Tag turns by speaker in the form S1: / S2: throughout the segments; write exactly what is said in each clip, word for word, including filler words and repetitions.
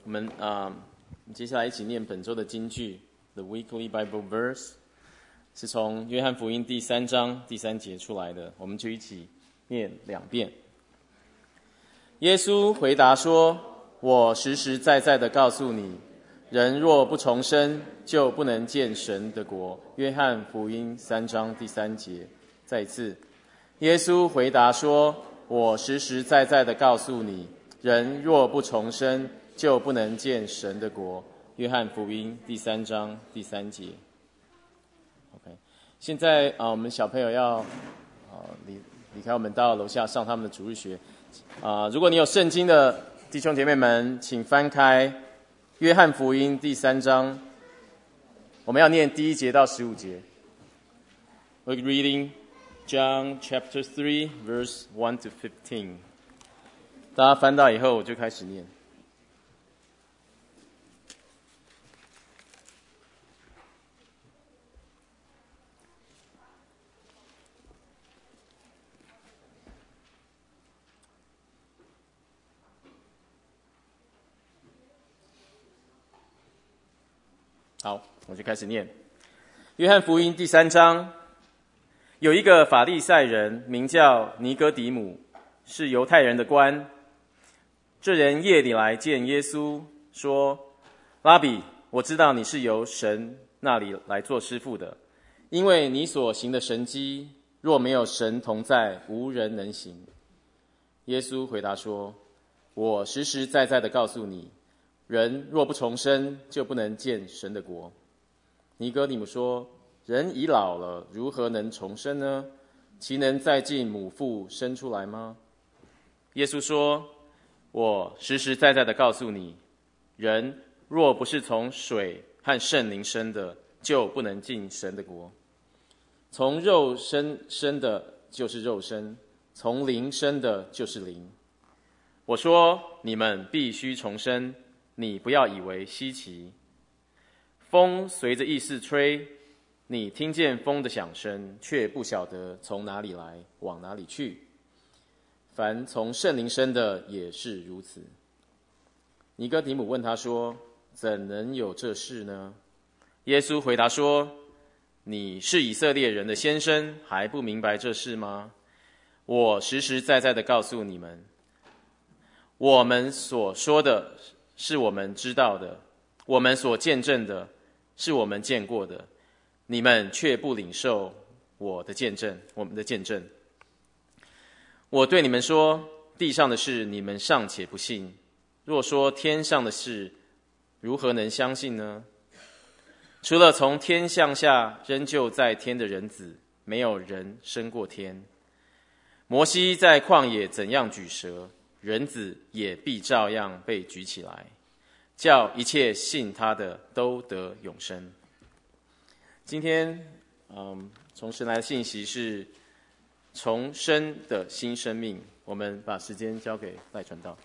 S1: 我们啊、呃，接下来一起念本周的金句 ，The Weekly Bible Verse， 是从约翰福音第三章第三节出来的，我们就一起念两遍。耶稣回答说：“我实实在在的告诉你，人若不重生，就不能见神的国。”约翰福音三章第三节。再一次，耶稣回答说：“我实实在在的告诉你，人若不重生，就不能见神的国。”约翰福音第三章第三节。OK， 现在啊、呃，我们小朋友要啊离离开我们，到楼下上他们的主日学啊、呃。如果你有圣经的弟兄姐妹们，请翻开约翰福音第三章，我们要念第一节到十五节。We're reading John chapter three, verse one to fifteen。大家翻到以后，我就开始念。好，我就开始念。约翰福音第三章，有一个法利赛人名叫尼哥底母，是犹太人的官。这人夜里来见耶稣，说：“拉比，我知道你是由神那里来做师傅的，因为你所行的神迹，若没有神同在，无人能行。”耶稣回答说：“我实实在在的告诉你，人若不重生，就不能见神的国。”尼哥底母说：“人已老了，如何能重生呢？其能再进母腹生出来吗？”耶稣说：“我实实在在的告诉你，人若不是从水和圣灵生的，就不能进神的国。从肉生生的就是肉生，从灵生的就是灵。我说你们必须重生，你不要以为稀奇。风随着意思吹，你听见风的响声，却不晓得从哪里来，往哪里去。凡从圣灵生的也是如此。”尼哥底母问他说：“怎能有这事呢？”耶稣回答说：“你是以色列人的先生，还不明白这事吗？我实实在在的告诉你们，我们所说的是我们知道的，我们所见证的是我们见过的，你们却不领受我的见证，我们的见证。我对你们说，地上的事你们尚且不信，若说天上的事，如何能相信呢？除了从天向下仍旧在天的人子，没有人升过天。摩西在旷野怎样举蛇，人子也必照样被举起来，叫一切信他的都得永生。”今天，嗯，从神来的信息是重生的新生命。我们把时间交给赖传道。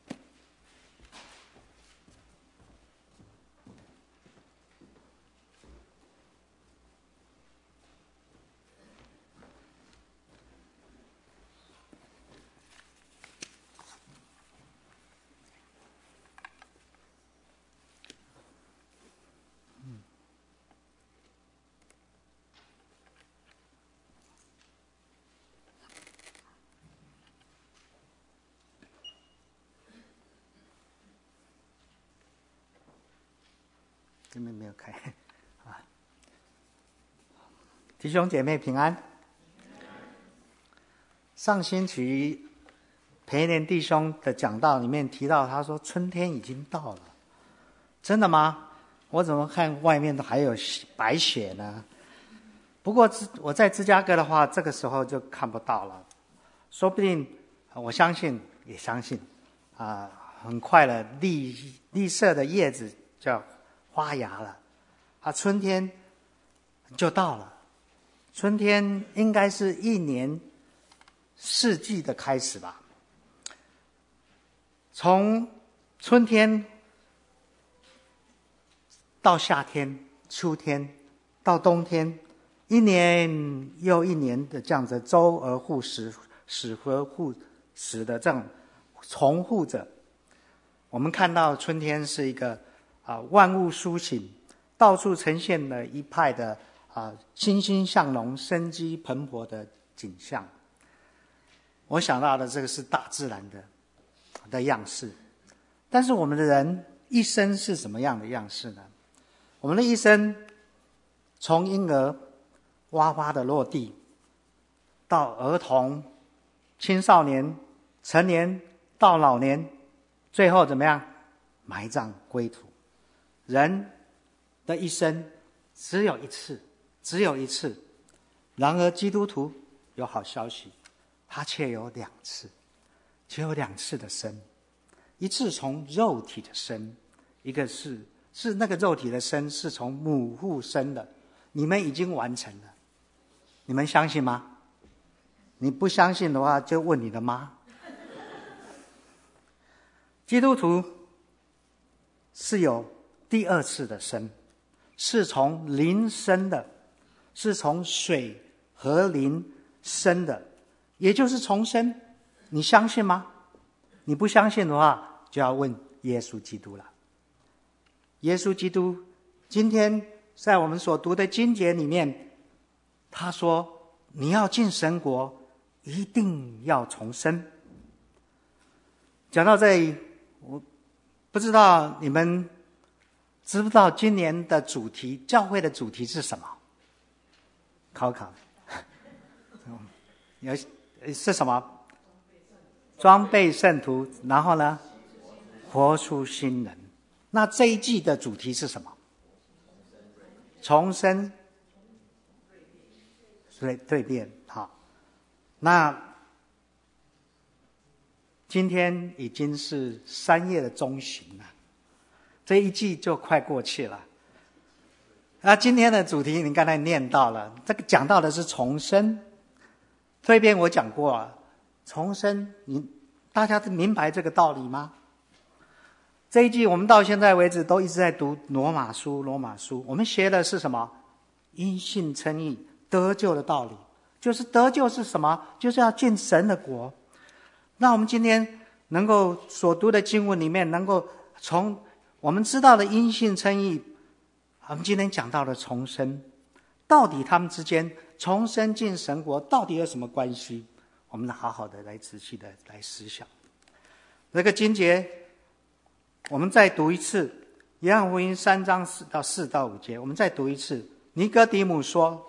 S2: 这边没有开啊！弟兄姐妹平安。上星期培莲弟兄的讲道里面提到，他说春天已经到了，真的吗？我怎么看外面都还有白雪呢？不过我在芝加哥的话，这个时候就看不到了，说不定我相信也相信啊，很快了，绿绿色的叶子就要发芽了，啊，春天就到了。春天应该是一年四季的开始吧。从春天到夏天、秋天到冬天，一年又一年的这样子周而复始、始而复始的这样重复着。 我们看到春天是一个啊万物苏醒，到处呈现了一派的啊欣欣向荣、生机蓬勃的景象。我想到的这个是大自然的的样式，但是我们的人一生是什么样的样式呢？我们的一生从婴儿哇哇的落地，到儿童、青少年、成年到老年，最后怎么样？埋葬归土。人的一生只有一次，只有一次。然而基督徒有好消息，他却有两次，只有两次的生。一次从肉体的生，一个是是那个肉体的生是从母腹生的，你们已经完成了。你们相信吗？你不相信的话，就问你的妈。基督徒是有第二次的生，是从灵生的，是从水和灵生的，也就是重生。你相信吗？你不相信的话，就要问耶稣基督了。耶稣基督今天在我们所读的经节里面，他说你要进神国，一定要重生。讲到这里，我不知道你们知不知道今年的主题，教会的主题是什么？考考有是什么？装备圣徒，然后呢，活出新人。那这一季的主题是什么？重生对蜕变。好，那今天已经是三月的中旬了，这一季就快过去了。那今天的主题你刚才念到了，这个讲到的是重生蜕变。我讲过了，重生，你大家明白这个道理吗？这一季我们到现在为止都一直在读罗马书，罗马书我们学的是什么？因信称义得救的道理，就是得救是什么？就是要进神的国。那我们今天能够所读的经文里面，能够从我们知道的因信称义，我们今天讲到的重生，到底他们之间重生进神国到底有什么关系？我们好好的来仔细的来思想。这个经节我们再读一次，约翰福音三章四到四到五节，我们再读一次。尼哥底母说，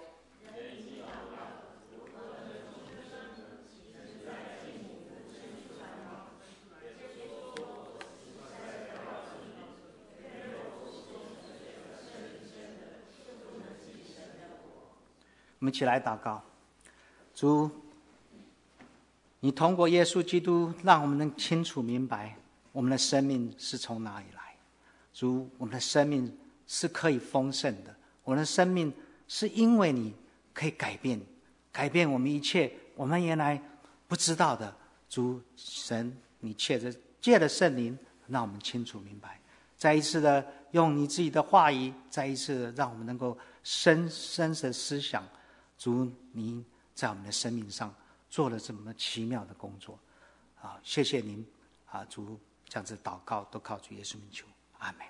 S2: 我们一起来祷告。主，你通过耶稣基督让我们能清楚明白我们的生命是从哪里来。主，我们的生命是可以丰盛的，我们的生命是因为你可以改变改变我们一切我们原来不知道的。主神，你借着借着圣灵让我们清楚明白，再一次的用你自己的话语，再一次的让我们能够深深的思想，主你在我们的生命上做了这么奇妙的工作啊！谢谢您啊，主，这样子祷告都靠主耶稣名求，阿们。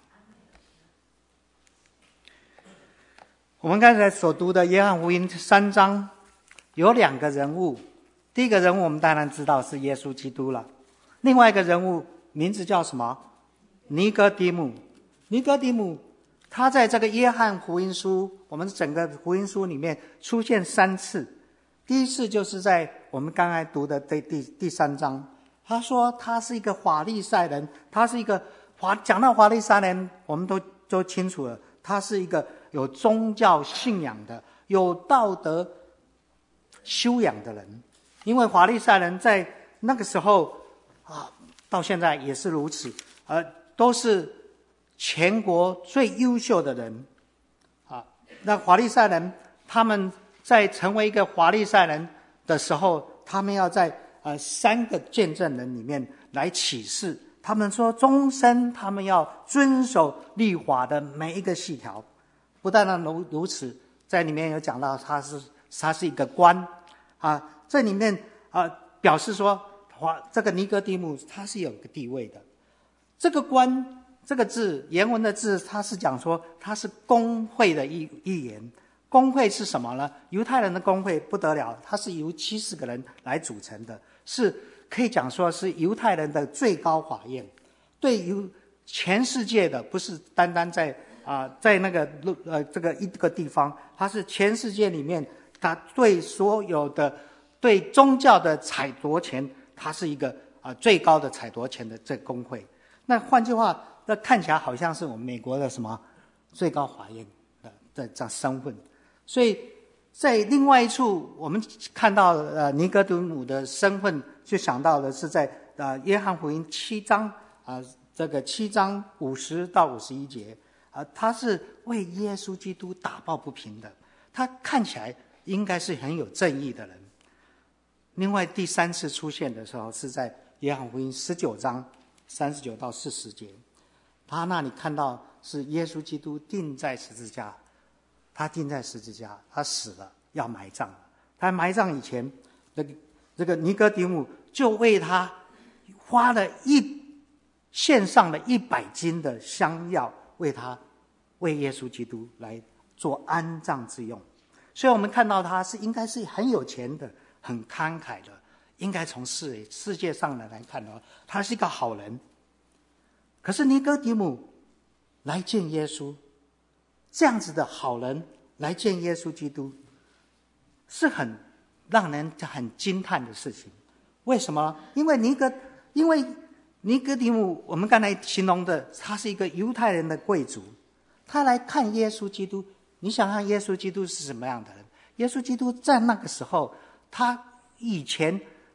S2: 我们刚才所读的约翰福音三章有两个人物，第一个人物我们当然知道是耶稣基督了，另外一个人物名字叫什么？尼哥底母。尼哥底母他在这个约翰福音书，我们整个福音书里面出现三次。第一次就是在我们刚才读的第第第三章，他说他是一个法利赛人，他是一个法讲到法利赛人，我们都都清楚了，他是一个有宗教信仰的、有道德修养的人。因为法利赛人在那个时候啊，到现在也是如此，呃，都是全国最优秀的人啊。那法利赛人他们在成为一个法利赛人的时候，他们要在呃三个见证人里面来启示，他们说终身他们要遵守律法的每一个细条。不但如如此，在里面有讲到他是他是一个官啊，这里面啊表示说，这个尼哥底母他是有个地位的。 这个官这个字原文的字，它是讲说它是公会的一一言。公会是什么呢？犹太人的公会不得了，它是由七十个人来组成的，是可以讲说是犹太人的最高法院，对于全世界的，不是单单在啊、呃、在那个呃这个一个地方，它是全世界里面，它对所有的对宗教的采夺权，它是一个啊、呃、最高的采夺权的这公会。那换句话，那看起来好像是我们美国的什么最高法院的的这身份。所以在另外一处，我们看到呃尼哥底母的身份，就想到的是在呃约翰福音七章啊、呃、这个七章五十到五十一节啊、呃，他是为耶稣基督打抱不平的，他看起来应该是很有正义的人。另外第三次出现的时候是在约翰福音十九章三十九到四十节，他那里看到是耶稣基督钉在十字架。他钉在十字架，他死了，要埋葬了。他埋葬以前，这个这个尼哥底母就为他花了一献上了一百斤的香药，为他为耶稣基督来做安葬之用。所以我们看到他是应该是很有钱的，很慷慨的，应该从世世界上的来看的话，他是一个好人。可是尼哥底母来见耶稣。这样子的好人来见耶稣基督，是很让人很惊叹的事情。为什么？因为尼哥，因为尼哥底母，我们刚才形容的，他是一个犹太人的贵族，他来看耶稣基督。你想看耶稣基督是什么样的人？耶稣基督在那个时候，他以前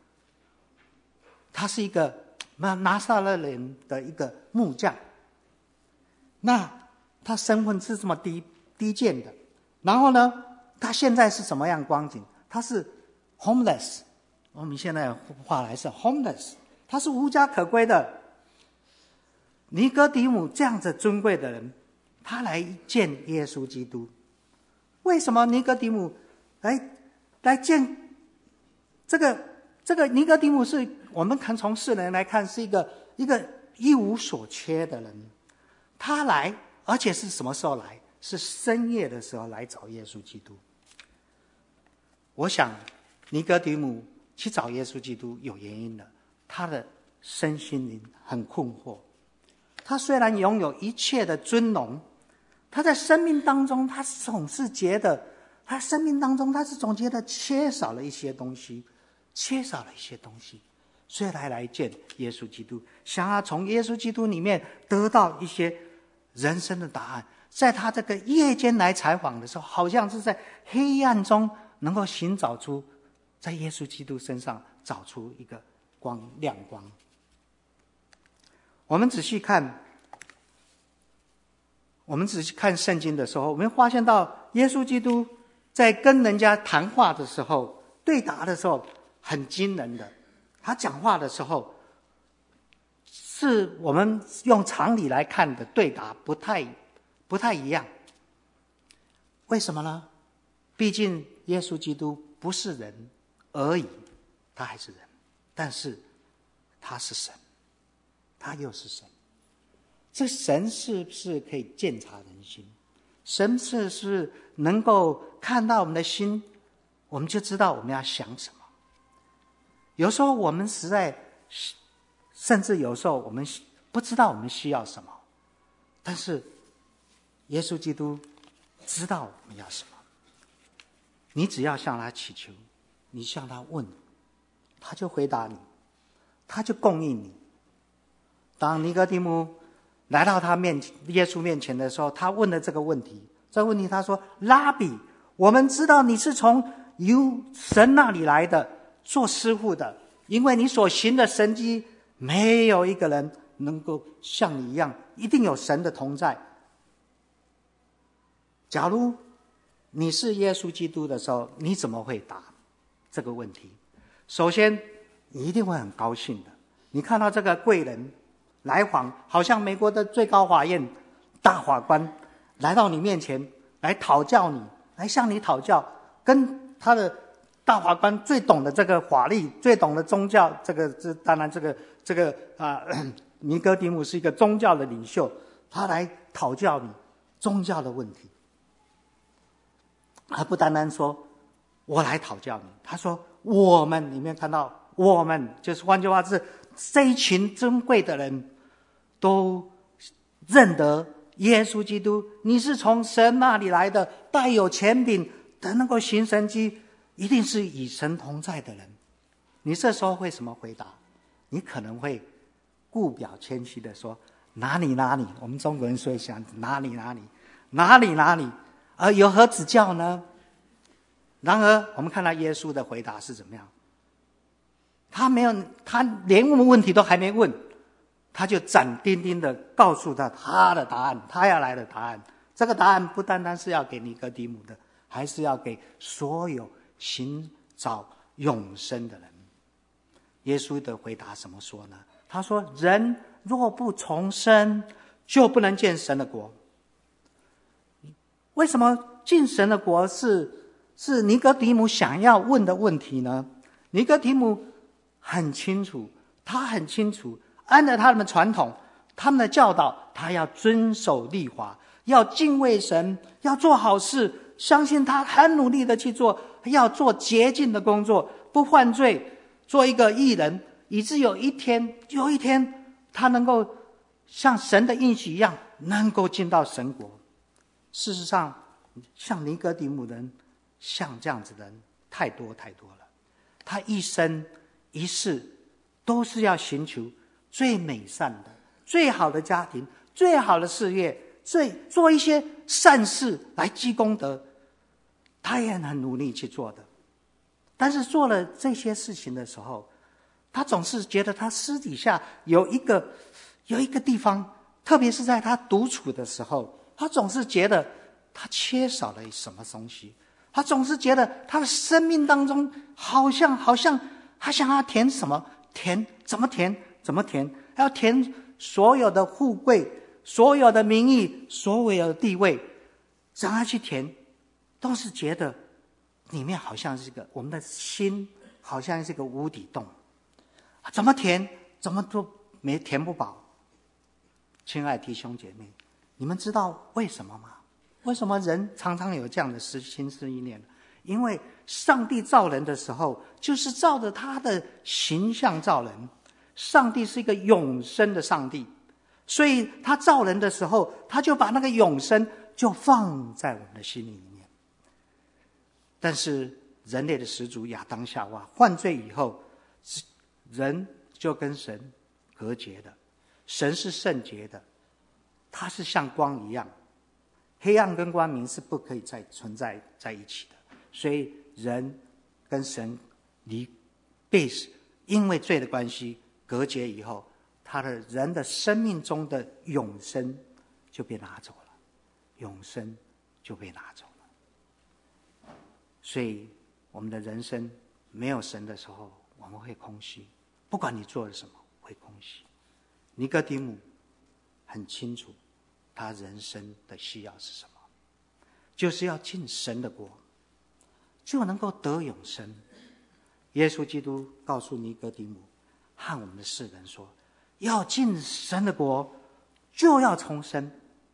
S2: 他是一个拿撒勒人的一个木匠，那他身份是这么低低贱的，然后呢，他现在是什么样光景？他是 homeless， 我们现在话来是 homeless， 他是无家可归的。尼哥底母这样子尊贵的人，他来见耶稣基督。为什么尼哥底母来来见这个这个尼哥底母？是我们看从世人来看是一个一个一无所缺的人，他来。而且是什么时候来？是深夜的时候来找耶稣基督。我想尼哥底母去找耶稣基督有原因的，他的身心灵很困惑。他虽然拥有一切的尊荣，他在生命当中他总是觉得他生命当中他是总觉得缺少了一些东西，缺少了一些东西，所以来来见耶稣基督，想要从耶稣基督里面得到一些人生的答案。在他这个夜间来采访的时候，好像是在黑暗中能够寻找出，在耶稣基督身上找出一个光亮光。我们仔细看，我们仔细看圣经的时候，我们发现到耶稣基督在跟人家谈话的时候，对答的时候很惊人的。他讲话的时候，是我们用常理来看的对答不太不太一样。为什么呢？毕竟耶稣基督不是人而已，他还是人，但是他是神，他又是神。这神是不是可以鉴察人心？神是不是能够看到我们的心，我们就知道我们要想什么？有时候我们实在，甚至有时候我们不知道我们需要什么，但是耶稣基督知道我们要什么。你只要向他祈求，你向他问，他就回答你，他就供应你。当尼哥底母来到他面耶稣面前的时候，他问了这个问题。这个问题他说：拉比，我们知道你是从由神那里来的，做师傅的，因为你所行的神迹，没有一个人能够像你一样，一定有神的同在。假如你是耶稣基督的时候，你怎么会答这个问题？首先你一定会很高兴的。你看到这个贵人来访，好像美国的最高法院大法官来到你面前来讨教你，来向你讨教，跟他的大法官最懂的这个法律，最懂的宗教，这个这当然这个这个啊、呃、 尼哥底母是一个宗教的领袖，他来讨教你宗教的问题。他不单单说我来讨教你，他说我们，里面看到我们，就是换句话是这一群珍贵的人都认得耶稣基督，你是从神那里来的，带有权柄的，能够行神迹，一定是与神同在的人。你这时候会什么回答？你可能会故表谦虚的说哪里哪里，我们中国人说一下哪里哪里哪里哪里，而有何指教呢？然而我们看到耶稣的回答是怎么样，他没有，他连问问题都还没问，他就斩钉钉的告诉他他的答案，他要来的答案。这个答案不单单是要给尼哥底母的，还是要给所有寻找永生的人。耶稣的回答怎么说呢？他说人若不重生，就不能见神的国。为什么进神的国是是尼哥底母想要问的问题呢？尼哥底母很清楚，他很清楚，按照他们的传统，他们的教导，他要遵守律法，要敬畏神，要做好事，相信他，很努力的去做，要做洁净的工作，不犯罪，做一个义人，以致有一天有一天他能够像神的应许一样，能够进到神国。事实上像尼哥底母人，像这样子的人太多太多了，他一生一世都是要寻求最美善的、最好的家庭、最好的事业，最做一些善事来积功德，他也很努力去做的。但是做了这些事情的时候，他总是觉得他私底下有一个有一个地方，特别是在他独处的时候，他总是觉得他缺少了什么东西，他总是觉得他的生命当中好像好像他想要填什么，填怎么填怎么填，要填所有的富贵，所有的名誉，所有的地位，让他去填，都是觉得里面好像是一个，我们的心好像是一个无底洞，怎么填怎么都没填不饱。亲爱的弟兄姐妹，你们知道为什么吗？为什么人常常有这样的心思意念？因为上帝造人的时候，就是照着他的形象造人。上帝是一个永生的上帝，所以他造人的时候，他就把那个永生就放在我们的心里面。但是人类的始祖亚当夏娃犯罪以后，人就跟神隔绝的。神是圣洁的，他是像光一样，黑暗跟光明是不可以再存在在一起的。所以人跟神离被因为罪的关系隔绝以后，他的人的生命中的永生就被拿走了，永生就被拿走了。所以我们的人生没有神的时候，我们会空虚，不管你做了什么会空虚。尼哥底母很清楚他人生的需要是什么，就是要进神的国，就能够得永生。耶稣基督告诉尼哥底母和我们的世人说，要进神的国就要重生。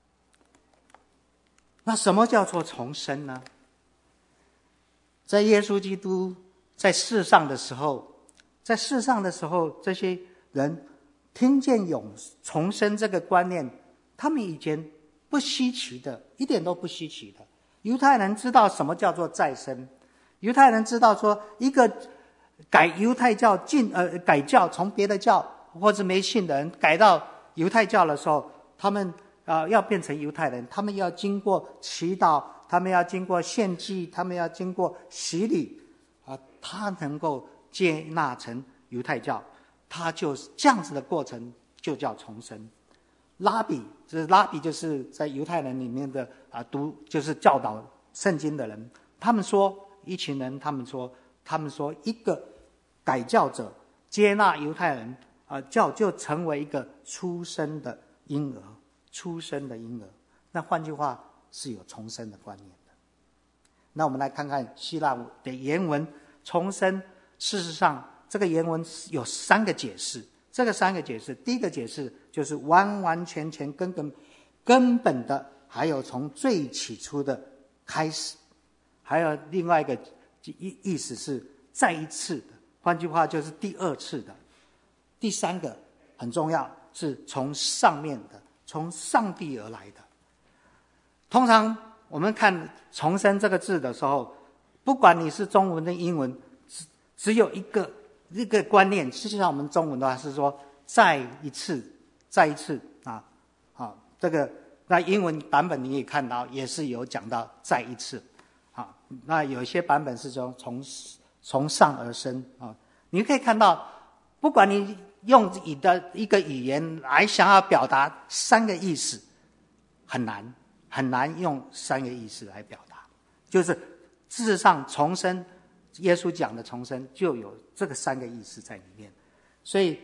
S2: 那什么叫做重生呢？在耶稣基督在世上的时候，在世上的时候，这些人听见永重生这个观念，他们以前不稀奇的，一点都不稀奇的。犹太人知道什么叫做再生，犹太人知道说一个改犹太教进呃改教，从别的教或者没信的人改到犹太教的时候，他们啊、呃、要变成犹太人，他们要经过祈祷，他们要经过献祭，他们要经过洗礼啊、呃，他能够接纳成犹太教，他就是这样子的过程，就叫重生。拉比，就是拉比，就是在犹太人里面的啊读，就是教导圣经的人。他们说，一群人，他们说，他们说，一个改教者接纳犹太人啊教，就成为一个出生的婴儿，出生的婴儿。那换句话是有重生的观念的。那我们来看看希腊的原文，重生。事实上，这个原文有三个解释。 这个三个解释，第一个解释就是完完全全根根根本的，还有从最起初的开始，还有另外一个意意思是再一次的，换句话就是第二次的。第三个很重要，是从上面的，从上帝而来的。通常我们看重生这个字的时候，不管你是中文的英文，只只有一个一个观念，实际上我们中文的话是说再一次，再一次啊，啊，这个那英文版本你也看到，也是有讲到再一次，啊，那有一些版本是从从从上而生啊，你可以看到，不管你用你的一个语言来想要表达三个意思，很难很难用三个意思来表达，就是事实上重生，耶稣讲的重生就有这个三个意思在里面，所以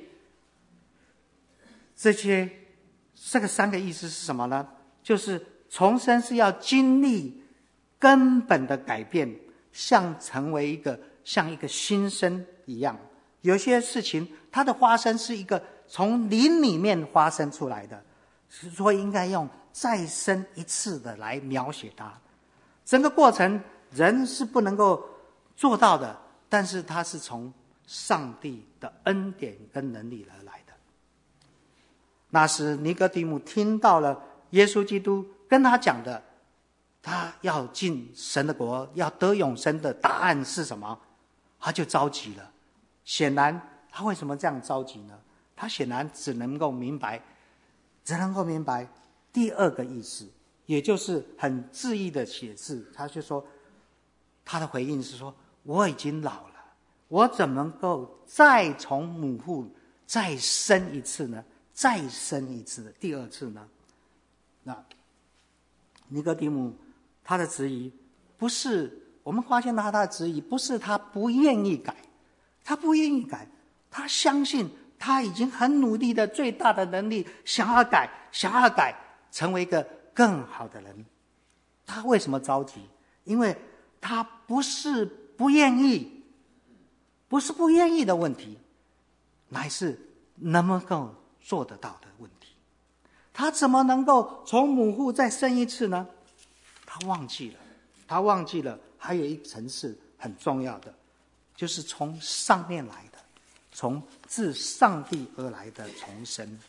S2: 这些这个三个意思是什么呢？就是重生是要经历根本的改变，像成为一个像一个新生一样。有些事情它的发生是一个从灵里面发生出来的，所以应该用再生一次的来描写它。整个过程人是不能够做到的，但是它是从上帝的恩典跟能力而来的。那时尼哥底母听到了耶稣基督跟他讲的，他要进神的国，要得永生的答案是什么？他就着急了。显然他为什么这样着急呢？他显然只能够明白只能够明白第二个意思，也就是很质疑的解释。他就说，他的回应是说，我已经老了，我怎么能够再从母腹再生一次呢？再生一次的第二次呢？那尼哥底母他的质疑不是，我们发现他他的质疑不是他不愿意改，他不愿意改，他相信他已经很努力的最大的能力想要改，想要改成为一个更好的人。他为什么着急？因为他不是不愿意，不是不愿意的问题，乃是能不能够做得到的问题。他怎么能够从母腹再生一次呢？他忘记了，他忘记了还有一层次很重要的，就是从上面来的，从自上帝而来的重生。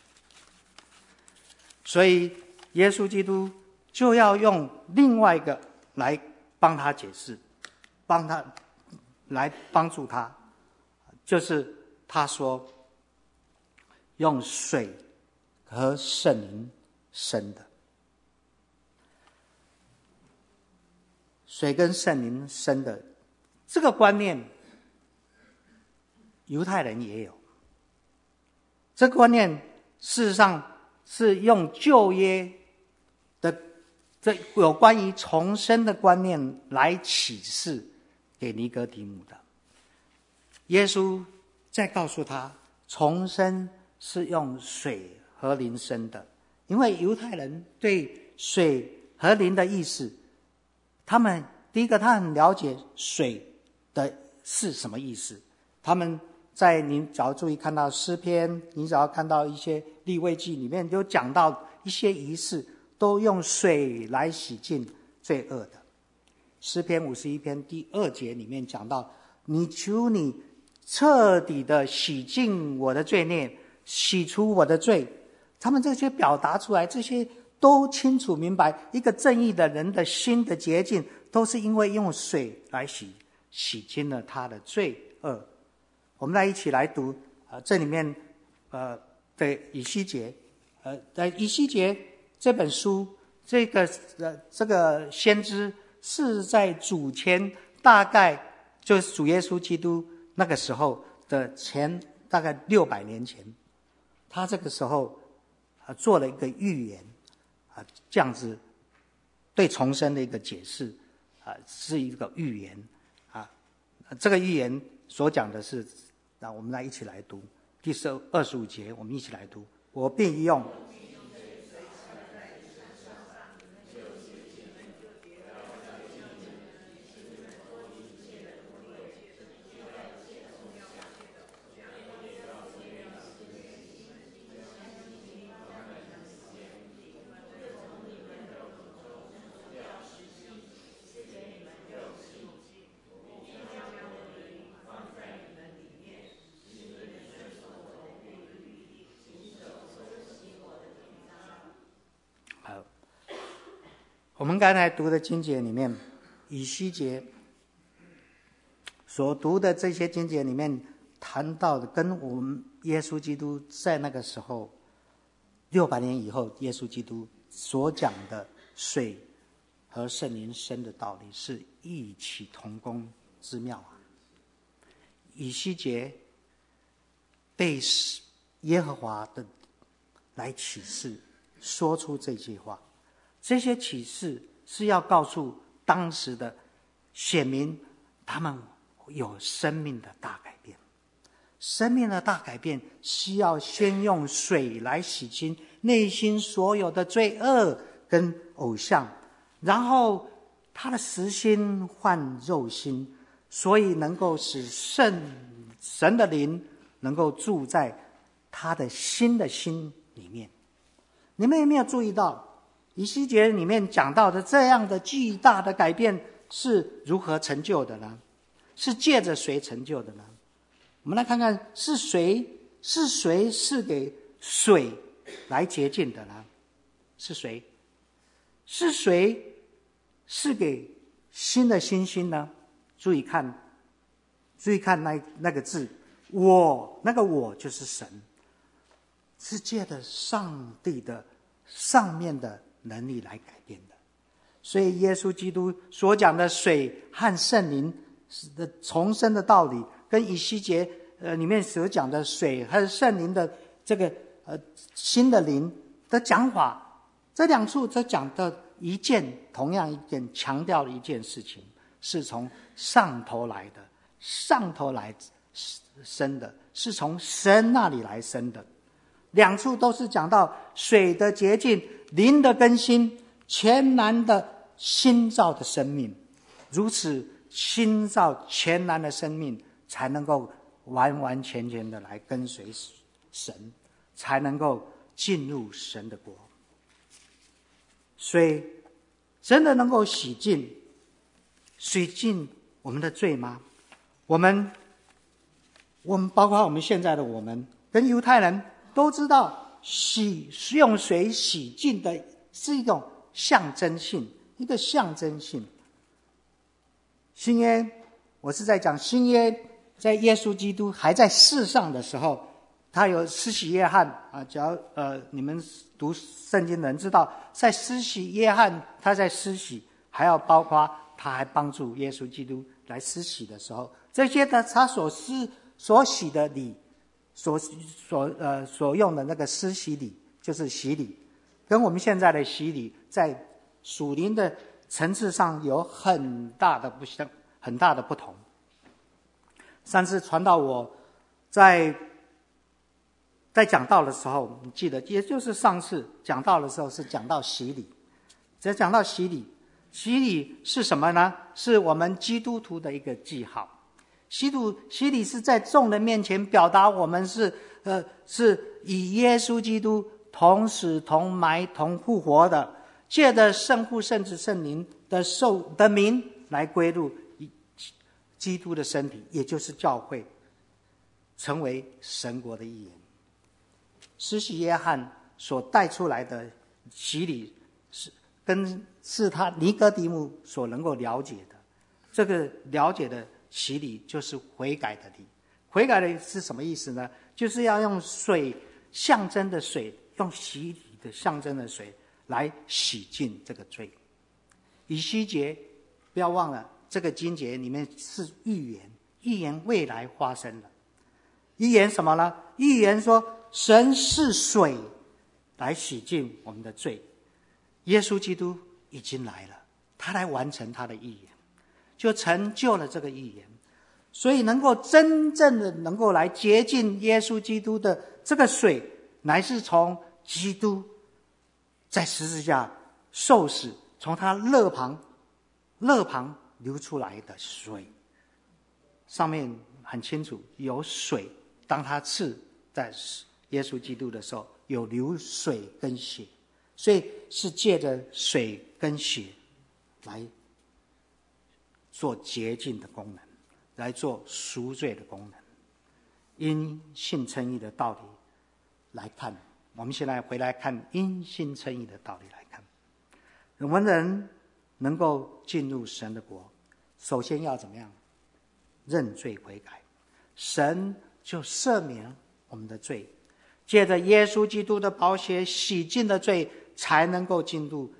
S2: 所以耶稣基督就要用另外一个来帮他解释，帮他来帮助他，就是他说用水和圣灵生的，水跟圣灵生的这个观念，犹太人也有。这个观念事实上是用旧约的这有关于重生的观念来启示给尼哥底母的。耶稣再告诉他，重生是用水和灵生的，因为犹太人对水和灵的意思，他们第一个他很了解水的是什么意思。他们在你只要注意看到诗篇，你只要看到一些利未记里面都讲到一些仪式都用水来洗净罪恶的。诗篇五十一篇第二节里面讲到，你求你彻底的洗净我的罪孽，洗除我的罪。他们这些表达出来，这些都清楚明白，一个正义的人的心的洁净都是因为用水来洗洗净了他的罪恶。我们来一起来读呃这里面呃的以西结，呃在以西结这本书，这个呃这个先知是在主前大概就是主耶稣基督那个时候的前大概六百年前，他这个时候啊做了一个预言啊，这样子对重生的一个解释啊，是一个预言啊。这个预言所讲的是，那我们来一起来读第十二十五节，我们一起来读。我必用我们刚才读的经节里面，以西结所读的这些经节里面谈到的，跟我们耶稣基督在那个时候六百年以后，耶稣基督所讲的水和圣灵生的道理是异曲同工之妙啊！以西结被耶和华的来启示，说出这句话，这些启示是要告诉当时的选民，他们有生命的大改变。生命的大改变需要先用水来洗清内心所有的罪恶跟偶像，然后他的实心换肉心，所以能够使圣神的灵能够住在他的心的心里面。你们有没有注意到以西结里面讲到的这样的巨大的改变是如何成就的呢？是借着谁成就的呢？我们来看看是谁是谁是给水来洁净的呢？是谁？是谁是给新的星星呢？注意看，注意看那那个字，我，那个我就是神，是借着上帝的上面的能力来改变的。所以耶稣基督所讲的水和圣灵的重生的道理，跟以西结呃里面所讲的水和圣灵的这个呃新的灵的讲法，这两处都讲的一件同样一件强调的一件事情，是从上头来的，上头来生的，是从神那里来生的。两处都是讲到水的洁净，灵的更新，全然的新造的生命。如此新造全然的生命，才能够完完全全的来跟随神，才能够进入神的国。水真的能够洗净洗净我们的罪吗？我们我们包括我们现在的我们跟犹太人都知道，洗用水洗净的是一种象征性，一个象征性。新约，我是在讲新约，在耶稣基督还在世上的时候，他有施洗约翰啊，只要呃你们读圣经的人知道，在施洗约翰他在施洗，还要包括他还帮助耶稣基督来施洗的时候，这些的他所施所洗的礼，所所呃所用的那个施洗礼，就是洗礼，跟我们现在的洗礼在属灵的层次上有很大的不相很大的不同。上次传到我在在讲道的时候，你记得，也就是上次讲道的时候是讲到洗礼。在讲到洗礼，洗礼是什么呢？是我们基督徒的一个记号。洗礼洗礼是在众人面前表达我们是呃是以耶稣基督同死同埋同复活的，借着圣父圣子圣灵的受的名来归入基督的身体，也就是教会，成为神国的一员。施洗约翰所带出来的洗礼是跟是他尼哥底母所能够了解的，这个了解的洗礼就是悔改的礼。悔改的是什么意思呢？就是要用水，象征的水，用洗礼的象征的水来洗净这个罪。以西结不要忘了，这个经节里面是预言，预言未来发生的。预言什么呢？预言说神是水来洗净我们的罪，耶稣基督已经来了，他来完成他的预言，就成就了这个预言。所以能够真正的能够来洁净耶稣基督的这个水，乃是从基督在十字架受死，从他肋旁肋旁流出来的水。上面很清楚有水，当他刺在耶稣基督的时候，有流水跟血，所以是借着水跟血来做洁净的功能，来做赎罪的功能。因信称义的道理来看，我们现在回来看因信称义的道理来看。 我们人能够进入神的国，首先要怎么样？认罪悔改，神就赦免我们的罪，借着耶稣基督的宝血洗净的罪，才能够进入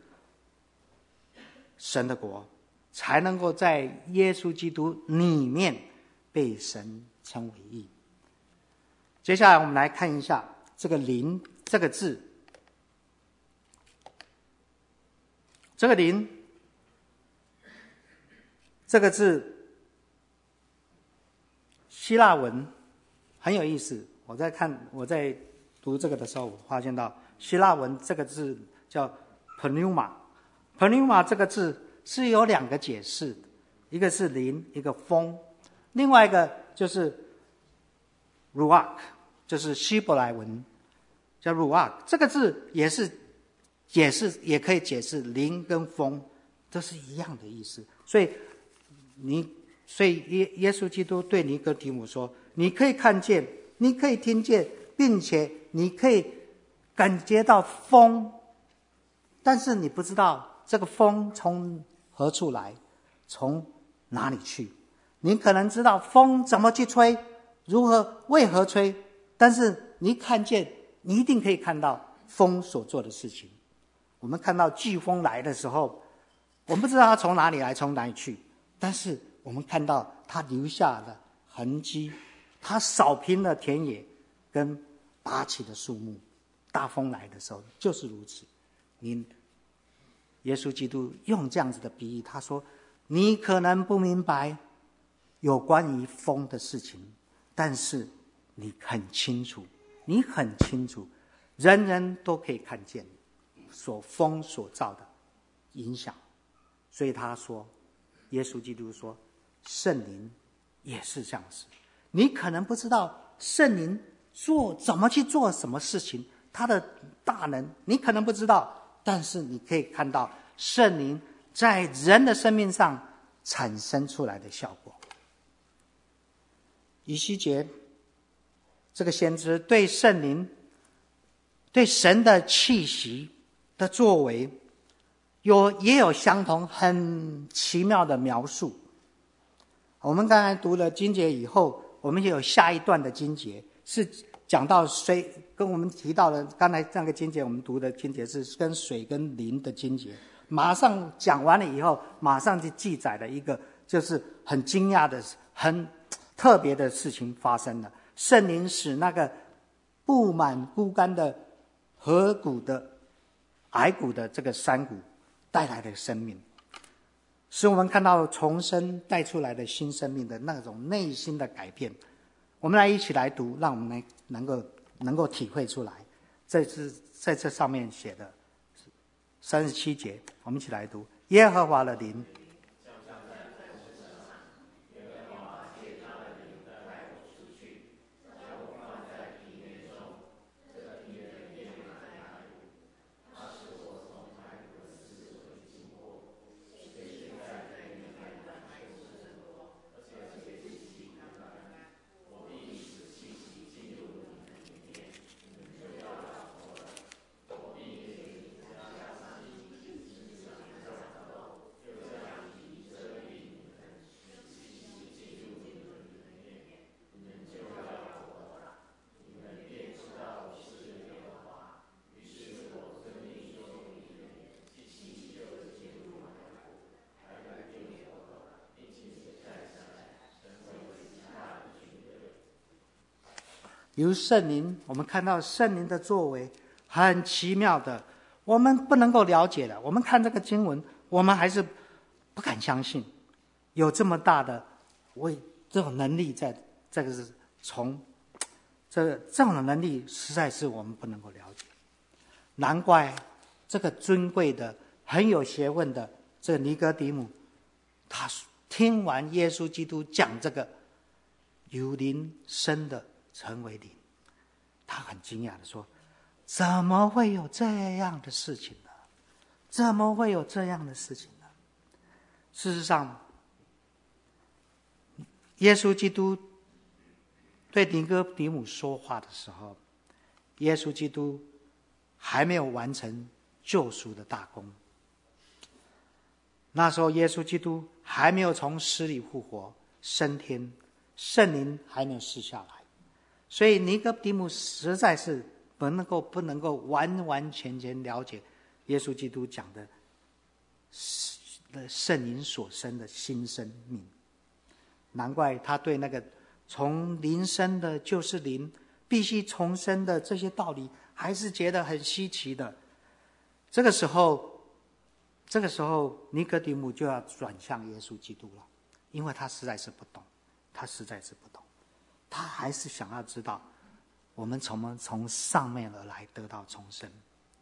S2: 神的国，才能够在耶稣基督里面被神称为义。接下来我们来看一下这个灵这个字，这个灵这个字希腊文很有意思，我在看我在读这个的时候，我发现到希腊文这个字叫 pneuma。pneuma 这个字是有两个解释，一个是灵，一个风，另外一个就是 ruach， 就是希伯来文叫 ruach， 这个字也是解释，也可以解释灵跟风，都是一样的意思。所以你所以耶耶稣基督对尼哥底母说，你可以看见，你可以听见，并且你可以感觉到风，但是你不知道这个风从何处来，从哪里去。你可能知道风怎么去吹，如何为何吹，但是你看见，你一定可以看到风所做的事情。我们看到飓风来的时候，我们不知道它从哪里来，从哪里去，但是我们看到它留下的痕迹，它扫平了田野跟拔起的树木。大风来的时候就是如此。你耶稣基督用这样子的比喻，他说你可能不明白有关于风的事情，但是你很清楚，你很清楚，人人都可以看见所风所造的影响。所以他说，耶稣基督说，圣灵也是这样子。你可能不知道圣灵做怎么去做什么事情，他的大能你可能不知道，但是你可以看到圣灵在人的生命上产生出来的效果。以西结这个先知对圣灵、对神的气息的作为有也有相同很奇妙的描述。我们刚才读了经节以后，我们也有下一段的经节是讲到水，跟我们提到的刚才那个经节我们读的经节是跟水跟灵的经节，马上讲完了以后，马上就记载了一个就是很惊讶的很特别的事情发生了。圣灵使那个布满枯干的河谷的矮谷的这个山谷带来的生命，使我们看到重生带出来的新生命的那种内心的改变。我们来一起来读，让我们来能够能够体会出来。这是在这上面写的三十七节，我们一起来读。耶和华的灵由圣灵，我们看到圣灵的作为很奇妙的，我们不能够了解的。我们看这个经文，我们还是不敢相信有这么大的为这种能力在，这个是从这个这种能力实在是我们不能够了解。难怪这个尊贵的很有学问的这个尼哥底母，他听完耶稣基督讲这个由灵生的成为灵，他很惊讶的说，怎么会有这样的事情呢？怎么会有这样的事情呢？事实上，耶稣基督对尼哥底母说话的时候，耶稣基督还没有完成救赎的大功。 那时候耶稣基督还没有从死里复活升天，圣灵还没有释下来，所以尼哥底母实在是不能够不能够完完全全了解耶稣基督讲的圣灵所生的新生命。难怪他对那个从灵生的就是灵，必须重生的这些道理还是觉得很稀奇的。这个时候这个时候尼哥底母就要转向耶稣基督了，因为他实在是不懂，他实在是不懂，他还是想要知道我们从从上面而来得到重生。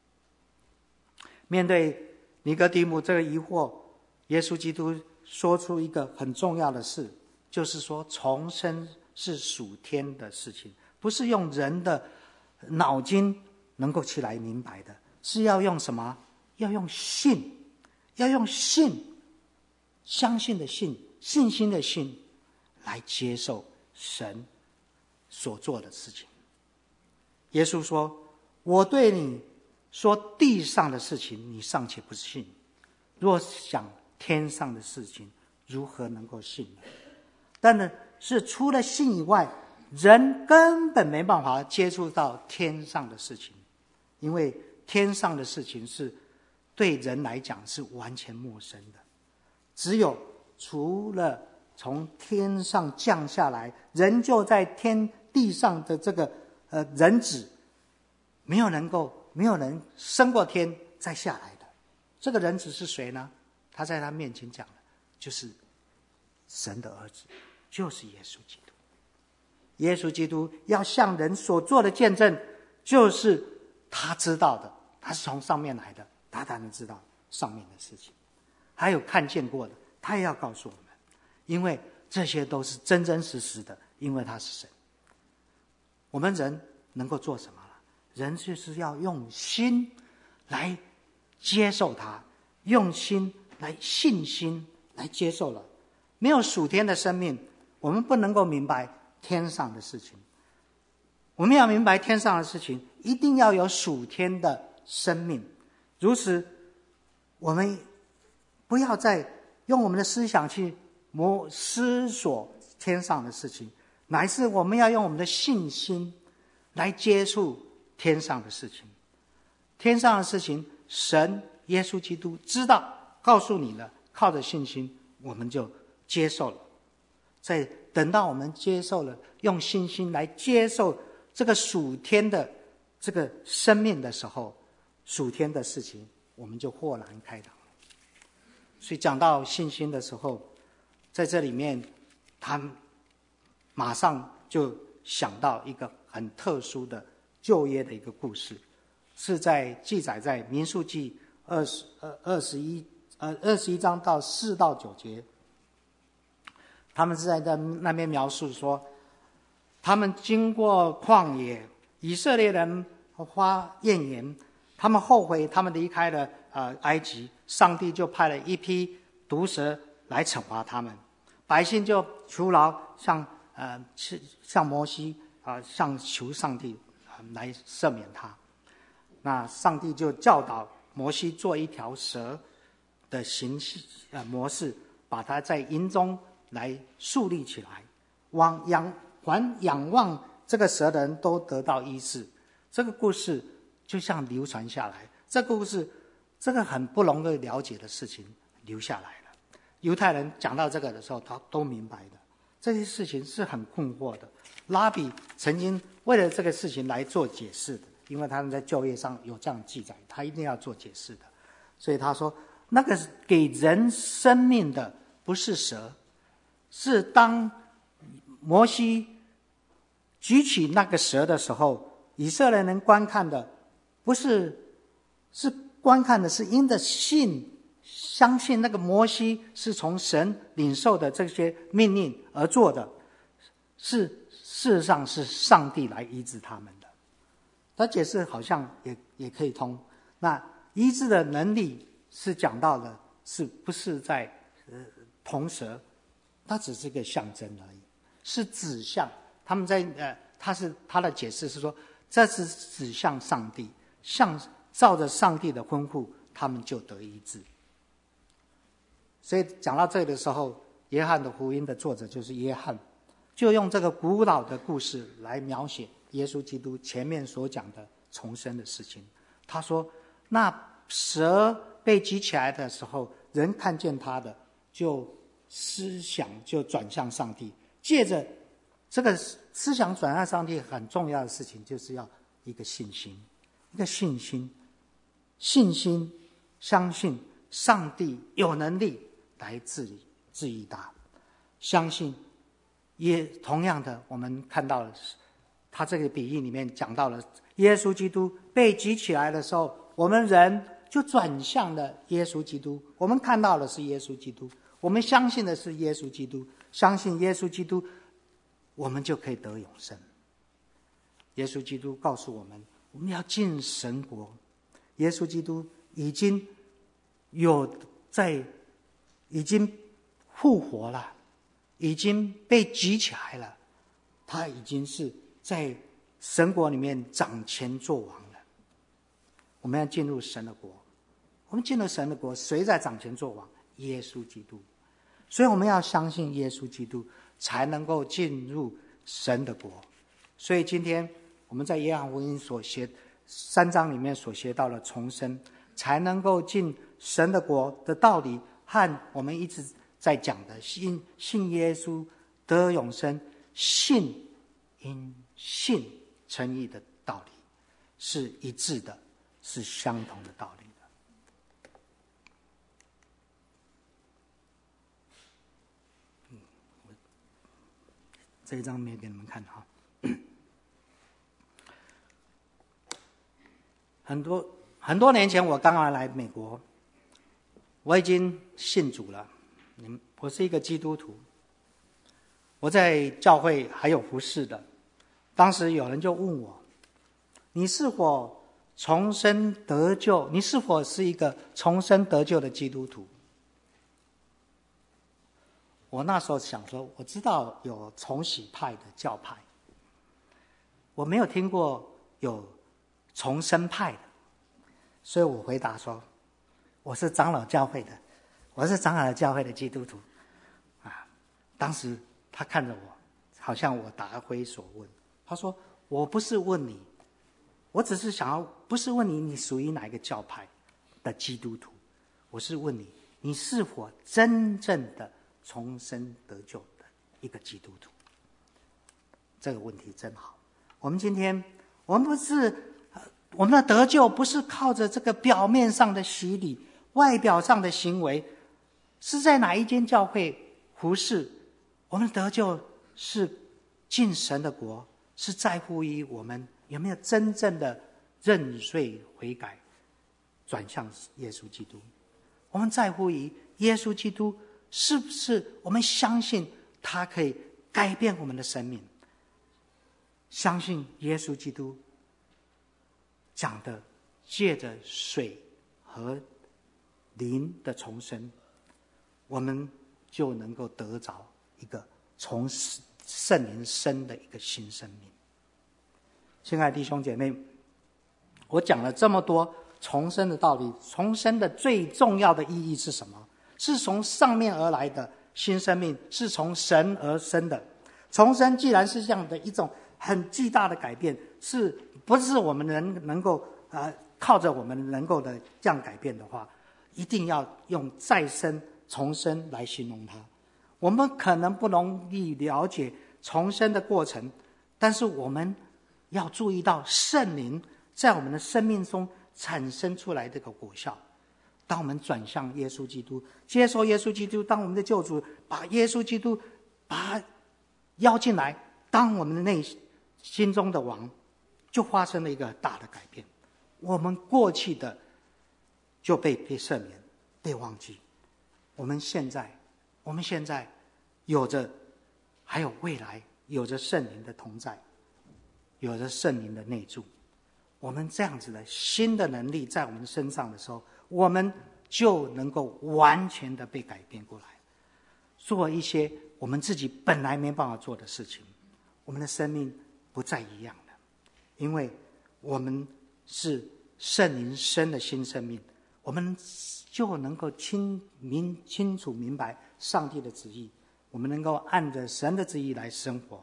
S2: 面对尼哥底母这个疑惑，耶稣基督说出一个很重要的事，就是说重生是属天的事情，不是用人的脑筋能够去来明白的，是要用什么？要用信，要用信，相信的信，信心的信来接受神所做的事情。耶稣说，我对你说地上的事情你尚且不信，若想天上的事情如何能够信呢？但是是除了信以外，人根本没办法接触到天上的事情，因为天上的事情是对人来讲是完全陌生的。只有除了从天上降下来，人就在天地上的这个呃人子，没有能够没有人升过天再下来的。这个人子是谁呢？他在他面前讲的就是神的儿子，就是耶稣基督。耶稣基督要向人所做的见证，就是他知道的，他是从上面来的，他才能知道上面的事情。还有看见过的，他也要告诉我们，因为这些都是真真实实的，因为他是神。我们人能够做什么了？人就是要用心来接受他，用心来信心来接受了。没有属天的生命，我们不能够明白天上的事情。我们要明白天上的事情，一定要有属天的生命。如此，我们不要再用我们的思想去摸思索天上的事情，乃是我们要用我们的信心来接触天上的事情。天上的事情，神耶稣基督知道，告诉你了，靠着信心我们就接受了。在等到我们接受了，用信心来接受这个属天的这个生命的时候，属天的事情我们就豁然开朗。所以讲到信心的时候，在这里面他马上就想到一个很特殊的旧约的一个故事，是在记载在民数记二十二二十一呃二十一章到四到九节。他们是在那边描述说，他们经过旷野，以色列人发怨言，他们后悔，他们离开了呃埃及，上帝就派了一批毒蛇来惩罚他们，百姓就求饶，向呃向摩西啊、呃、向求上帝、呃、来赦免他。那上帝就教导摩西做一条蛇的形式呃模式，把它在营中来树立起来，往仰凡仰望这个蛇的人都得到医治。这个故事就像流传下来，这个故事这个很不容易了解的事情留下来了。犹太人讲到这个的时候，他都明白的，这些事情是很困惑的。拉比曾经为了这个事情来做解释的，因为他们在旧约上有这样记载，他一定要做解释的。所以他说，那个给人生命的不是蛇，是当摩西举起那个蛇的时候，以色列人观看的不是是观看的是因着信，相信那个摩西是从神领受的这些命令而做的，是事实上是上帝来医治他们的。他解释好像也也可以通。那医治的能力是讲到的是不是在呃铜蛇，它只是个象征而已，是指向他们在呃，他是他的解释是说，这是指向上帝，向照着上帝的吩咐，他们就得医治。 所以讲到这里的时候，约翰的福音的作者就是约翰，就用这个古老的故事来描写耶稣基督前面所讲的重生的事情。他说，那蛇被举起来的时候，人看见他的，就思想就转向上帝。借着这个思想转向上帝，很重要的事情就是要一个信心，一个信心，信心相信上帝有能力来治理治愈他，相信也同样的，我们看到了他这个比喻里面讲到了耶稣基督被举起来的时候，我们人就转向了耶稣基督，我们看到的是耶稣基督，我们相信的是耶稣基督，相信耶稣基督，我们就可以得永生。耶稣基督告诉我们，我们要进神国。耶稣基督已经有在已经复活了，已经被举起来了，他已经是在神国里面掌权作王了。我们要进入神的国，我们进入神的国，谁在掌权作王？耶稣基督。所以我们要相信耶稣基督，才能够进入神的国。所以今天我们在约翰福音所学三章里面所学到的重生，才能够进神的国的道理，和我们一直在讲的信信耶稣得永生，信因信称义的道理是一致的，是相同的道理的。嗯，这一张没有给你们看哈。很多很多年前，我刚刚来美国，我已经信主了。我是一个基督徒，我在教会还有服侍的。当时有人就问我：“你是否重生得救？你是否是一个重生得救的基督徒？”我那时候想说，我知道有重洗派的教派，我没有听过有重生派的，所以我回答说，我是长老教会的，我是长老教会的基督徒。啊，当时他看着我，好像我答非所问。他说，我不是问你，我只是想要，不是问你你属于哪一个教派的基督徒，我是问你，你是否真正的重生得救的一个基督徒。这个问题真好。我们今天我们不是我们的得救不是靠着这个表面上的洗礼，外表上的行为，是在哪一间教会服侍，我们得救是进神的国，是在乎于我们有没有真正的认罪悔改，转向耶稣基督。我们在乎于耶稣基督是不是我们相信他可以改变我们的生命，相信耶稣基督讲的借着水和灵的重生，我们就能够得着一个从圣灵生的一个新生命。亲爱的弟兄姐妹，我讲了这么多重生的道理，重生的最重要的意义是什么？是从上面而来的新生命，是从神而生的。重生既然是这样的一种很巨大的改变，是不是我们能能够呃靠着我们能够的这样改变的话，一定要用再生重生来形容它。我们可能不容易了解重生的过程，但是我们要注意到圣灵在我们的生命中产生出来这个果效。当我们转向耶稣基督，接受耶稣基督当我们的救主，把耶稣基督把他邀进来当我们的内心中的王，就发生了一个大的改变。我们过去的就被被赦免，被忘记。我们现在我们现在有着，还有未来有着圣灵的同在，有着圣灵的内住。我们这样子的新的能力在我们身上的时候，我们就能够完全的被改变过来，做一些我们自己本来没办法做的事情。我们的生命不再一样了，因为我们是圣灵生的新生命， 我们就能够清明清楚明白上帝的旨意，我们能够按着神的旨意来生活。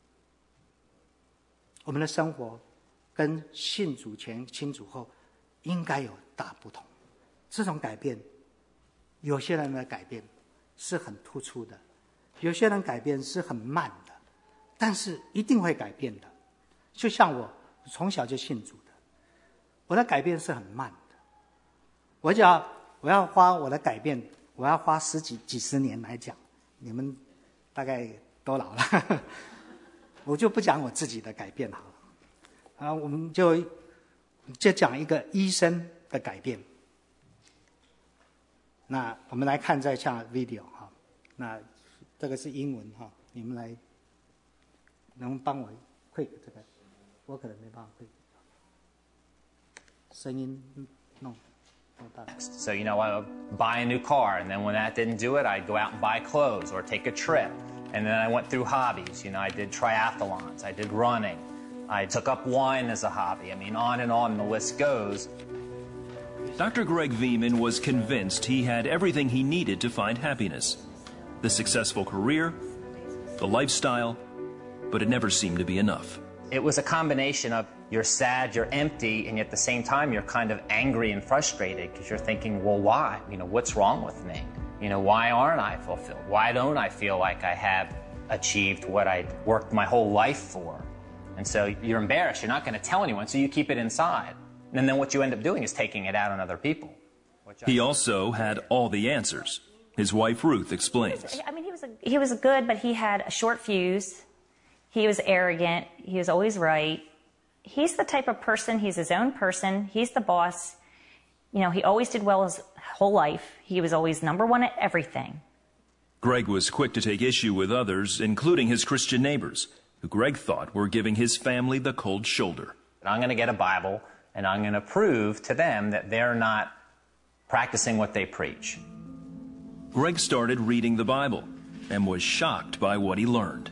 S2: 我们的生活跟信主前、信主后应该有大不同。这种改变，有些人的改变是很突出的，有些人改变是很慢的，但是一定会改变的。就像我从小就信主的，我的改变是很慢的。我只要我要花我的改变，我要花十几几十年来讲，你们大概都老了，我就不讲我自己的改变好了。啊，我们就就讲一个医生的改变。那我们来看这下 video 哈，那这个是英文哈，你们来能帮我 quick 这个，我可能没办法 quick， 声音弄。
S3: So, you know, I would buy a new car, and then when that didn't do it, I'd go out and buy clothes or take a trip. And then I went through hobbies. You know, I did triathlons, I did running, I took up wine as a hobby. I mean, on and on the list goes.
S4: Doctor Greg Veeman was convinced he had everything he needed to find happiness. The successful career, the lifestyle, but it never seemed to be enough.
S3: It was a combination of you're sad, you're empty, and yet at the same time you're kind of angry and frustrated because you're thinking, well, why? You know, what's wrong with me? You know, why aren't I fulfilled? Why don't I feel like I have achieved what I worked my whole life for? And so you're embarrassed. You're not going to tell anyone, so you keep it inside. And then what you end up doing is taking it out on other people.
S4: He also had all the answers. His wife, Ruth, explains.
S5: I mean, he was, a, he was good, but he had a short fuse. He was arrogant. He was always right. He's the type of person, he's his own person. He's the boss. You know, he always did well his whole life. He was always number one at everything.
S4: Greg was quick to take issue with others, including his Christian neighbors, who Greg thought were giving his family the cold shoulder.
S3: I'm going to get a Bible, and I'm going to prove to them that they're not practicing what they preach.
S4: Greg started reading the Bible and was shocked by what he learned.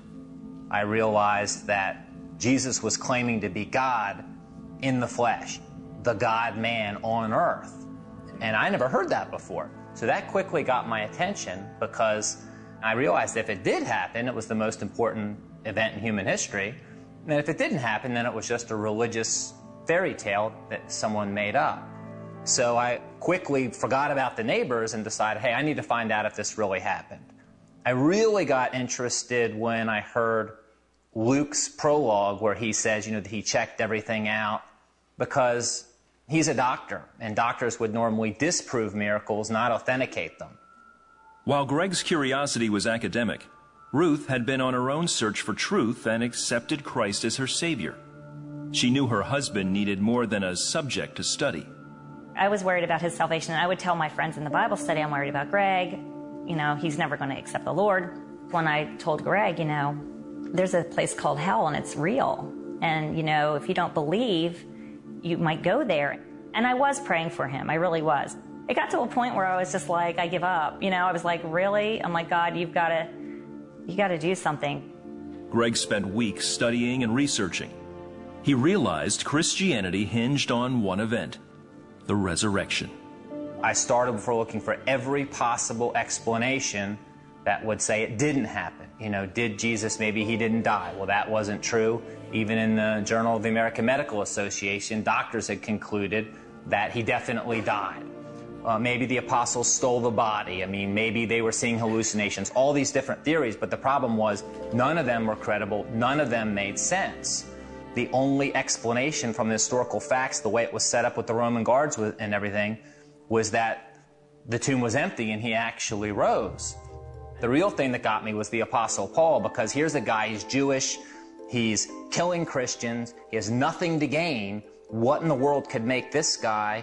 S3: I realized that Jesus was claiming to be God in the flesh, the God-man on earth. And I never heard that before. So that quickly got my attention because I realized if it did happen, it was the most important event in human history. And if it didn't happen, then it was just a religious fairy tale that someone made up. So I quickly forgot about the neighbors and decided, hey, I need to find out if this really happened. I really got interested when I heard Luke's prologue where he says, you know, that he checked everything out because he's a doctor, and doctors would normally disprove miracles, not authenticate them.
S4: While Greg's curiosity was academic, Ruth had been on her own search for truth and accepted Christ as her Savior. She knew her husband needed more than a subject to study.
S5: I was worried about his salvation. I would tell my friends in the Bible study, I'm worried about Greg. You know, he's never going to accept the Lord. When I told Greg, you know, there's a place called hell and it's real. And, you know, if you don't believe, you might go there. And I was praying for him. I really was. It got to a point where I was just like, I give up. You know, I was like, really? I'm like, God, you've got to, you got to do something.
S4: Greg spent weeks studying and researching. He realized Christianity hinged on one event, the resurrection.
S3: I started for looking for every possible explanation that would say it didn't happen. You know, did Jesus, maybe he didn't die? Well, that wasn't true. Even in the Journal of the American Medical Association, doctors had concluded that he definitely died. Uh, maybe the apostles stole the body. I mean, maybe they were seeing hallucinations, all these different theories, but the problem was none of them were credible, none of them made sense. The only explanation from the historical facts, the way it was set up with the Roman guards and everything, was that the tomb was empty and he actually rose. The real thing that got me was the Apostle Paul, because here's a guy, he's Jewish, he's killing Christians, he has nothing to gain. What in the world could make this guy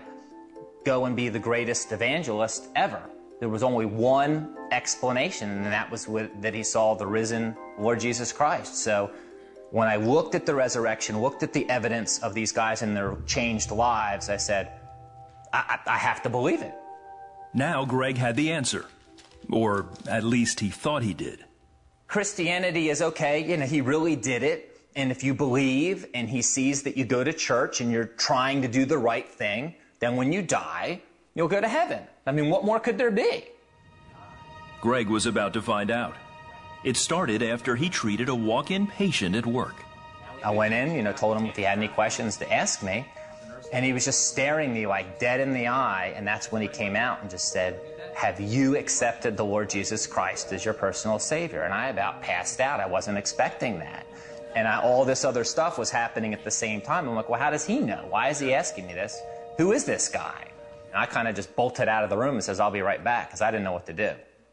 S3: go and be the greatest evangelist ever? There was only one explanation, and that was with, that he saw the risen Lord Jesus Christ. So when I looked at the resurrection, looked at the evidence of these guys and their changed lives, I said, I, I, I have to believe it.
S4: Now Greg had the answer. Or at least he thought he did.
S3: Christianity is okay, you know, he really did it. And if you believe and he sees that you go to church and you're trying to do the right thing, then when you die, you'll go to heaven. I mean, what more could there be?
S4: Greg was about to find out. It started after he treated a walk-in patient at work.
S3: I went in, you know, told him if he had any questions to ask me, and he was just staring me like dead in the eye, and that's when he came out and just said, have you accepted the Lord Jesus Christ as your personal Savior? And I about passed out. I wasn't expecting that. And I, all this other stuff was happening at the same time. I'm like, well, how does he know? Why is he asking me this? Who is this guy? And I kind of just bolted out of the room and says, I'll be right back, because I didn't know what to do.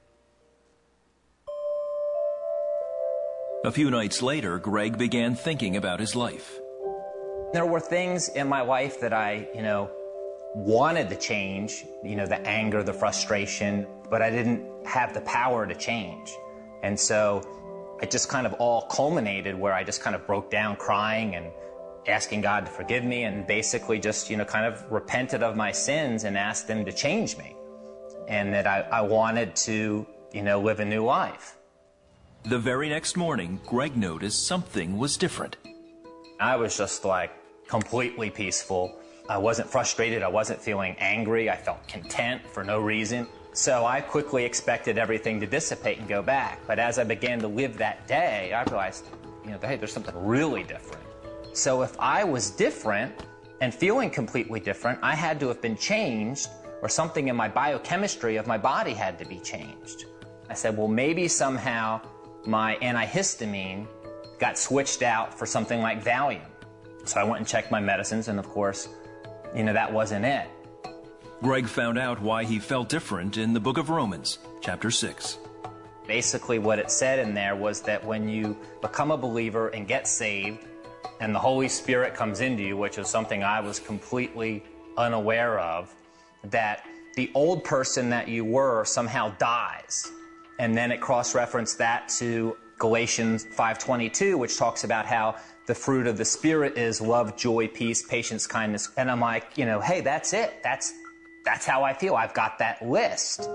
S4: A few nights later, Greg began thinking about his life.
S3: There were things in my life that I, you know, wanted to change, you know, the anger, the frustration, but I didn't have the power to change. And so it just kind of all culminated where I just kind of broke down crying and asking God to forgive me, and basically just, you know, kind of repented of my sins and asked him to change me. And that I, I wanted to, you know, live a new life.
S4: The very next morning, Greg noticed something was different.
S3: I was just like completely peaceful. I wasn't frustrated. I wasn't feeling angry. I felt content for no reason. So I quickly expected everything to dissipate and go back. But as I began to live that day, I realized, you know, hey, there's something really different. So if I was different and feeling completely different, I had to have been changed, or something in my biochemistry of my body had to be changed. I said, well, maybe somehow my antihistamine got switched out for something like Valium. So I went and checked my medicines, and of course, you know, that wasn't it.
S4: Greg found out why he felt different in the book of Romans, chapter six.
S3: Basically what it said in there was that when you become a believer and get saved, and the Holy Spirit comes into you, which is something I was completely unaware of, that the old person that you were somehow dies. And then it cross-referenced that to Galatians five twenty-two, which talks about how the fruit of the Spirit is love, joy, peace, patience, kindness. And I'm like, you know, hey, that's it. That's, that's how I feel. I've got that list.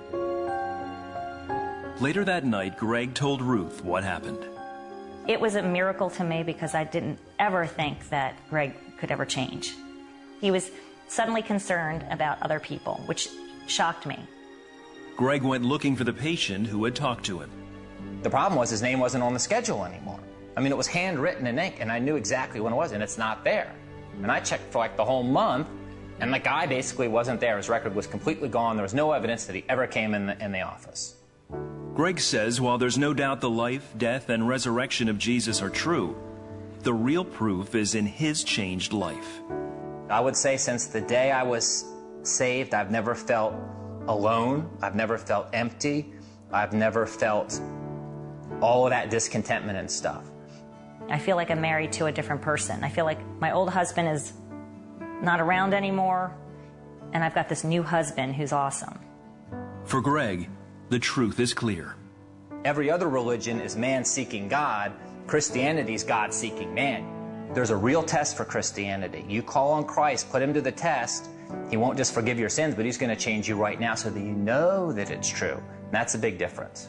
S4: Later that night, Greg told Ruth what happened.
S5: It was a miracle to me because I didn't ever think that Greg could ever change. He was suddenly concerned about other people, which shocked me.
S4: Greg went looking for the patient who had talked to him.
S3: The problem was his name wasn't on the schedule anymore. I mean, it was handwritten in ink, and I knew exactly when it was, and it's not there. And I checked for like the whole month, and the guy basically wasn't there. His record was completely gone. There was no evidence that he ever came in the, in the office.
S4: Greg says while there's no doubt the life, death, and resurrection of Jesus are true, the real proof is in his changed life.
S3: I would say since the day I was saved, I've never felt alone. I've never felt empty. I've never felt all of that discontentment and stuff.
S5: I feel like I'm married to a different person. I feel like my old husband is not around anymore, and I've got this new husband who's awesome.
S4: For Greg, the truth is clear.
S3: Every other religion is man seeking God. Christianity is God seeking man. There's a real test for Christianity. You call on Christ, put him to the test. He won't just forgive your sins, but he's going to change you right now so that you know that it's true. And that's a big difference.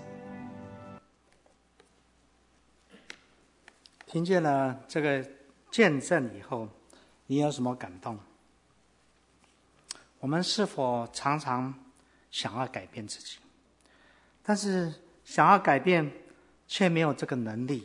S2: 听见了这个见证以后，你有什么感动？我们是否常常想要改变自己，但是想要改变却没有这个能力？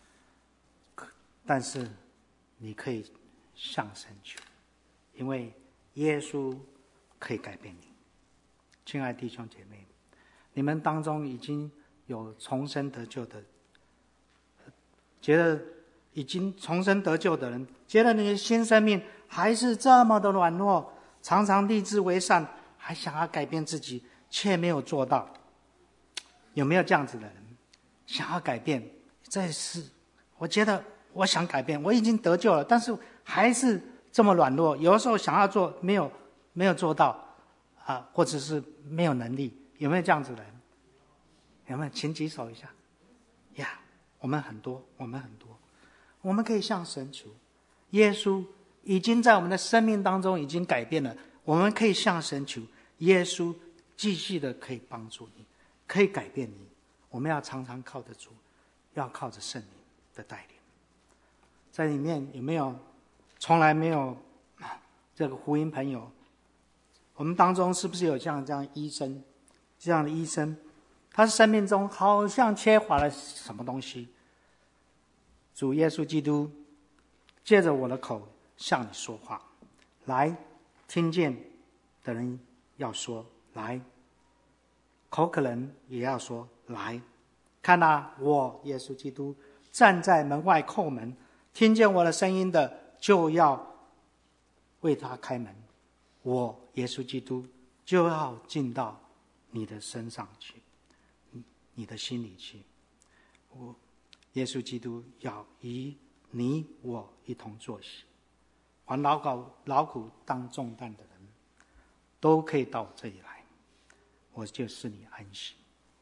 S2: 但是你可以向神求，因为耶稣可以改变你。亲爱的弟兄姐妹，你们当中已经有重生得救的，觉得已经重生得救的人，觉得你的新生命还是这么的软弱，常常立志为善，还想要改变自己，却没有做到。有没有这样子的人想要改变？这是我觉得我想改变，我已经得救了，但是还是这么软弱，有的时候想要做没有没有做到啊，或者是没有能力。有没有这样子的人？有没有？请举手一下。呀，我们很多，我们很多，我们可以向神求。耶稣已经在我们的生命当中已经改变了，我们可以向神求，耶稣继续的可以帮助你，可以改变你。我们要常常靠得住，要靠着圣灵的带领。在里面有没有从来没有这个福音朋友？ 我们当中是不是有像这样医生，这样的医生，他生命中好像缺乏了什么东西？主耶稣基督借着我的口向你说话，来，听见的人要说来，口渴人也要说来。看啊，我耶稣基督站在门外叩门，听见我的声音的就要为他开门，我耶稣基督就要进到你的身上去，你的心里去。我耶稣基督要与你我一同坐席，凡劳苦劳苦当重担的人都可以到我这里来，我就使你安息。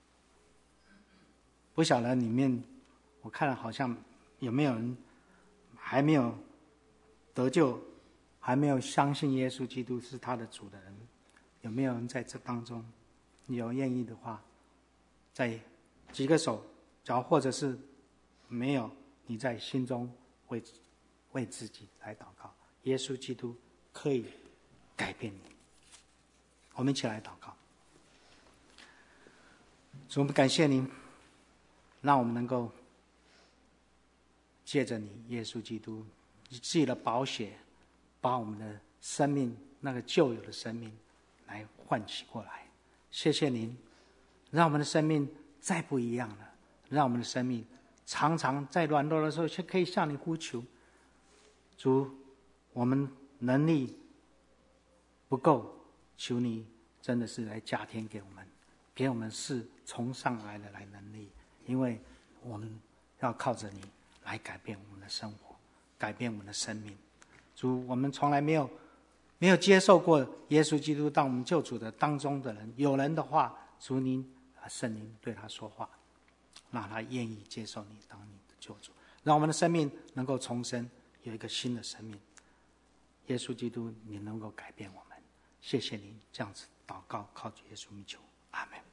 S2: 不晓得里面我看了好像有没有人还没有得救，还没有相信耶稣基督是他的主的人，有没有人在这当中？你有愿意的话，再举个手，假如或者是没有，你在心中为为自己来祷告，耶稣基督可以改变你。我们一起来祷告。主，我们感谢您，让我们能够借着你耶稣基督你自己的宝血，把我们的生命那个旧有的生命来唤起过来。谢谢您，让我们的生命再不一样了，让我们的生命常常在软弱的时候却可以向你呼求。主，我们能力不够，求你真的是来加添给我们，给我们是从上来的来能力，因为我们要靠着你来改变我们的生活，改变我们的生命。主，我们从来没有没有接受过耶稣基督当我们救主的当中的人，有人的话，主您圣灵对他说话，让他愿意接受你当你的救主，让我们的生命能够重生，有一个新的生命。耶稣基督，你能够改变我们，谢谢您这样子祷告，靠主耶稣名求，阿们。